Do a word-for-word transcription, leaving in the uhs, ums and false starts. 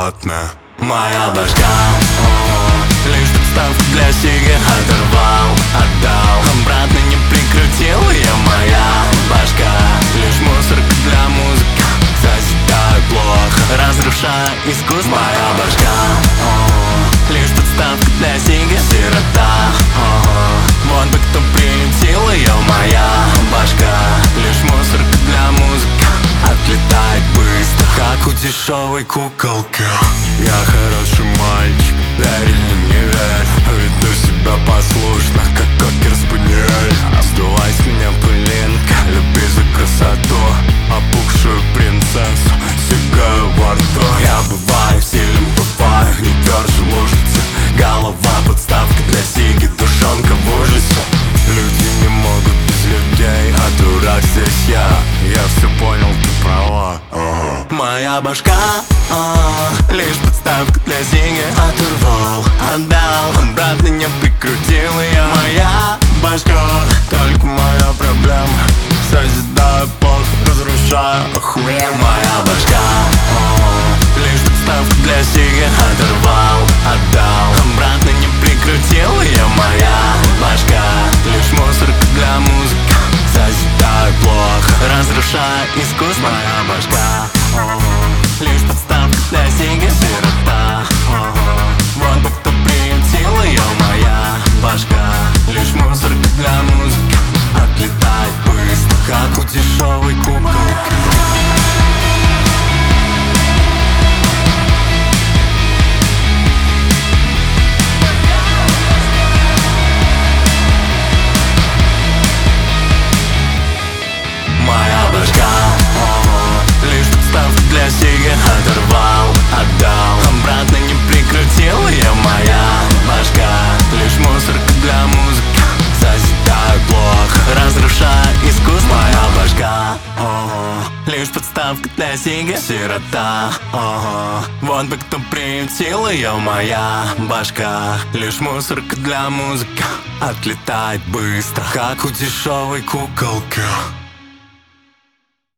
бесплатно. Моя башка, о, лишь подставка для сиги. Оторвал, отдал, обратно не прикрутил. Я моя башка, лишь мусорка для музыки. Созидаю плохо, разрушая искусство. Моя башка, о, лишь подставка для сиги. Сирота, о, вот бы кто приютил ее. Моя башка, лишь мусорка для музыки. Отлетает быстро, как у дешевой куколки. Я хороший мальчик, верь или не верь, веду себя послушно, как кокер-спаниель. Сдувай с меня пылинка, люби за красоту, опухшую принцессу, сигаю во рту. Я бываю сильным, бываю не тверже лужицы. Голова подставка для сиги, душонка в ужасе. Люди не могут без людей, а дурак здесь я. Я все понял, ты права, ага. Моя башка, а, лишь подставка для сиги. Оторвал, отдал, обратно не прикрутил ее. Моя башка, только моя проблема. Созидаю плохо, разрушаю охуенно. Моя башка, а, лишь подставка для сиги. Оторвал, отдал, обратно не прикрутил ее. Моя башка, лишь мусорка для музыки. Созидаю плохо, разрушая искусство. Моя башка, о, лишь подставка для сиги. Сирота, о, вот бы кто приютил ее. Моя башка, лишь мусорка для музыки. Отлетает быстро, как у дешевой куколки. Моя башка, о, лишь подставка для сиги. Оторвал, отдал, обратно не прикрутил. Я моя башка, лишь мусорка для музыки. Созидаю плохо, разрушая искусство. Моя башка, о, лишь подставка для сиги. Сирота, о, вот бы кто приютил ее. Моя башка, лишь мусорка для музыки. Отлетает быстро, как у дешевой куколки.